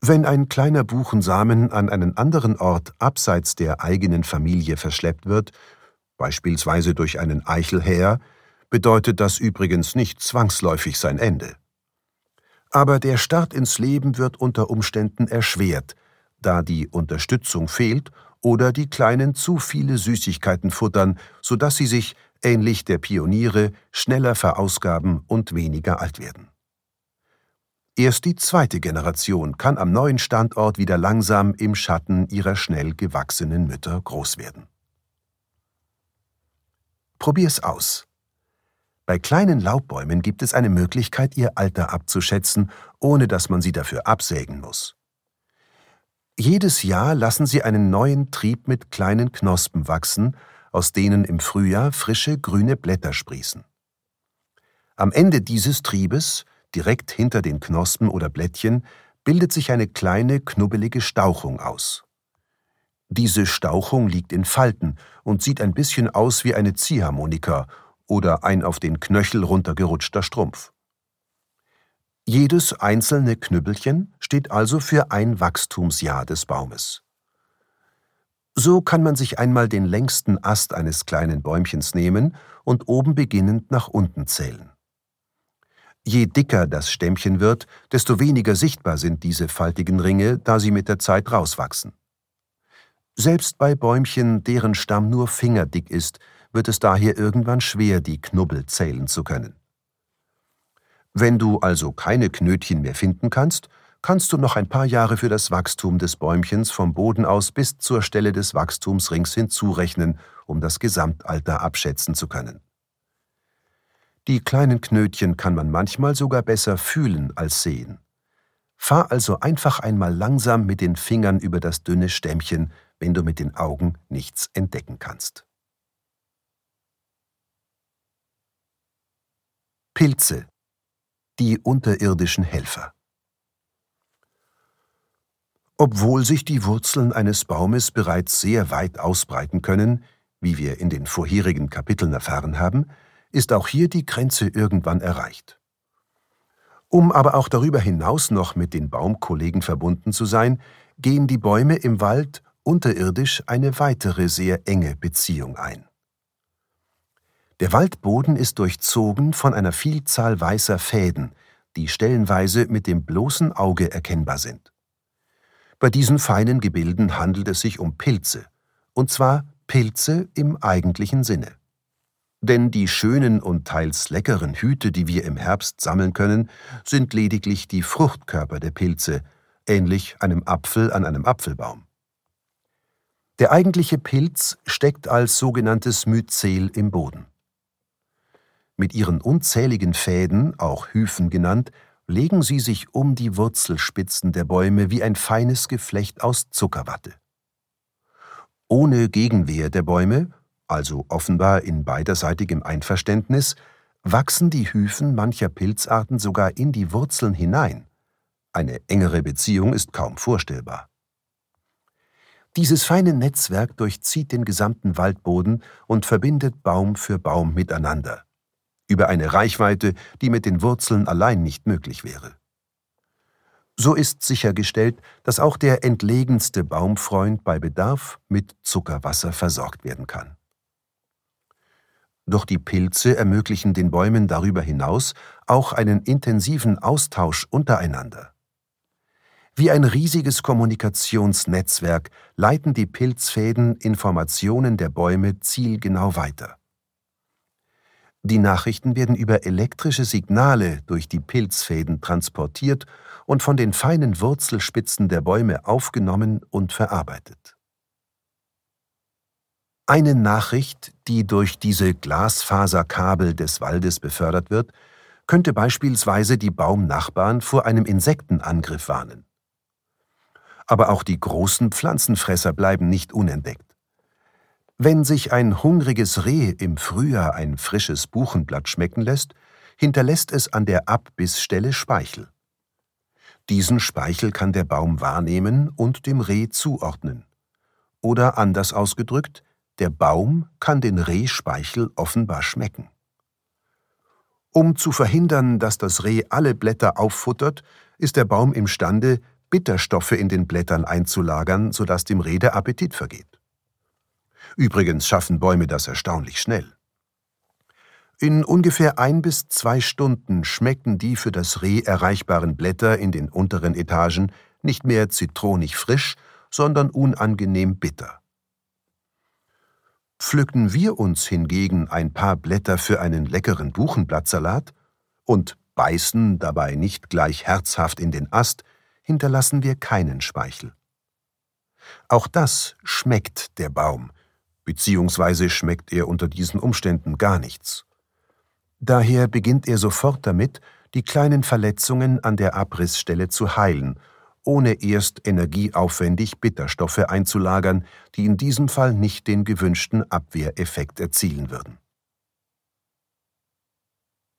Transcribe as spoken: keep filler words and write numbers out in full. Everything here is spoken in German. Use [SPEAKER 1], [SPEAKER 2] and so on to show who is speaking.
[SPEAKER 1] Wenn ein kleiner Buchensamen an einen anderen Ort abseits der eigenen Familie verschleppt wird, beispielsweise durch einen Eichelhäher, bedeutet das übrigens nicht zwangsläufig sein Ende. Aber der Start ins Leben wird unter Umständen erschwert, da die Unterstützung fehlt oder die Kleinen zu viele Süßigkeiten futtern, sodass sie sich, ähnlich der Pioniere, schneller verausgaben und weniger alt werden. Erst die zweite Generation kann am neuen Standort wieder langsam im Schatten ihrer schnell gewachsenen Mütter groß werden. Probier's aus. Bei kleinen Laubbäumen gibt es eine Möglichkeit, ihr Alter abzuschätzen, ohne dass man sie dafür absägen muss. Jedes Jahr lassen sie einen neuen Trieb mit kleinen Knospen wachsen, aus denen im Frühjahr frische grüne Blätter sprießen. Am Ende dieses Triebes, direkt hinter den Knospen oder Blättchen, bildet sich eine kleine, knubbelige Stauchung aus. Diese Stauchung liegt in Falten und sieht ein bisschen aus wie eine Ziehharmonika oder ein auf den Knöchel runtergerutschter Strumpf. Jedes einzelne Knüppelchen steht also für ein Wachstumsjahr des Baumes. So kann man sich einmal den längsten Ast eines kleinen Bäumchens nehmen und oben beginnend nach unten zählen. Je dicker das Stämmchen wird, desto weniger sichtbar sind diese faltigen Ringe, da sie mit der Zeit rauswachsen. Selbst bei Bäumchen, deren Stamm nur fingerdick ist, wird es daher irgendwann schwer, die Knubbel zählen zu können. Wenn du also keine Knötchen mehr finden kannst, kannst du noch ein paar Jahre für das Wachstum des Bäumchens vom Boden aus bis zur Stelle des Wachstumsrings hinzurechnen, um das Gesamtalter abschätzen zu können. Die kleinen Knötchen kann man manchmal sogar besser fühlen als sehen. Fahr also einfach einmal langsam mit den Fingern über das dünne Stämmchen, wenn du mit den Augen nichts entdecken kannst. Pilze, die unterirdischen Helfer. Obwohl sich die Wurzeln eines Baumes bereits sehr weit ausbreiten können, wie wir in den vorherigen Kapiteln erfahren haben, ist auch hier die Grenze irgendwann erreicht. Um aber auch darüber hinaus noch mit den Baumkollegen verbunden zu sein, gehen die Bäume im Wald unterirdisch eine weitere sehr enge Beziehung ein. Der Waldboden ist durchzogen von einer Vielzahl weißer Fäden, die stellenweise mit dem bloßen Auge erkennbar sind. Bei diesen feinen Gebilden handelt es sich um Pilze, und zwar Pilze im eigentlichen Sinne. Denn die schönen und teils leckeren Hüte, die wir im Herbst sammeln können, sind lediglich die Fruchtkörper der Pilze, ähnlich einem Apfel an einem Apfelbaum. Der eigentliche Pilz steckt als sogenanntes Myzel im Boden. Mit ihren unzähligen Fäden, auch Hyphen genannt, legen sie sich um die Wurzelspitzen der Bäume wie ein feines Geflecht aus Zuckerwatte. Ohne Gegenwehr der Bäume, also offenbar in beiderseitigem Einverständnis, wachsen die Hyphen mancher Pilzarten sogar in die Wurzeln hinein. Eine engere Beziehung ist kaum vorstellbar. Dieses feine Netzwerk durchzieht den gesamten Waldboden und verbindet Baum für Baum miteinander, über eine Reichweite, die mit den Wurzeln allein nicht möglich wäre. So ist sichergestellt, dass auch der entlegenste Baumfreund bei Bedarf mit Zuckerwasser versorgt werden kann. Doch die Pilze ermöglichen den Bäumen darüber hinaus auch einen intensiven Austausch untereinander. Wie ein riesiges Kommunikationsnetzwerk leiten die Pilzfäden Informationen der Bäume zielgenau weiter. Die Nachrichten werden über elektrische Signale durch die Pilzfäden transportiert und von den feinen Wurzelspitzen der Bäume aufgenommen und verarbeitet. Eine Nachricht, die durch diese Glasfaserkabel des Waldes befördert wird, könnte beispielsweise die Baumnachbarn vor einem Insektenangriff warnen. Aber auch die großen Pflanzenfresser bleiben nicht unentdeckt. Wenn sich ein hungriges Reh im Frühjahr ein frisches Buchenblatt schmecken lässt, hinterlässt es an der Abbissstelle Speichel. Diesen Speichel kann der Baum wahrnehmen und dem Reh zuordnen. Oder anders ausgedrückt, der Baum kann den Rehspeichel offenbar schmecken. Um zu verhindern, dass das Reh alle Blätter auffuttert, ist der Baum imstande, Bitterstoffe in den Blättern einzulagern, sodass dem Reh der Appetit vergeht. Übrigens schaffen Bäume das erstaunlich schnell. In ungefähr ein bis zwei Stunden schmecken die für das Reh erreichbaren Blätter in den unteren Etagen nicht mehr zitronig frisch, sondern unangenehm bitter. Pflücken wir uns hingegen ein paar Blätter für einen leckeren Buchenblattsalat und beißen dabei nicht gleich herzhaft in den Ast, hinterlassen wir keinen Speichel. Auch das schmeckt der Baum, beziehungsweise schmeckt er unter diesen Umständen gar nichts. Daher beginnt er sofort damit, die kleinen Verletzungen an der Abrissstelle zu heilen, ohne erst energieaufwendig Bitterstoffe einzulagern, die in diesem Fall nicht den gewünschten Abwehreffekt erzielen würden.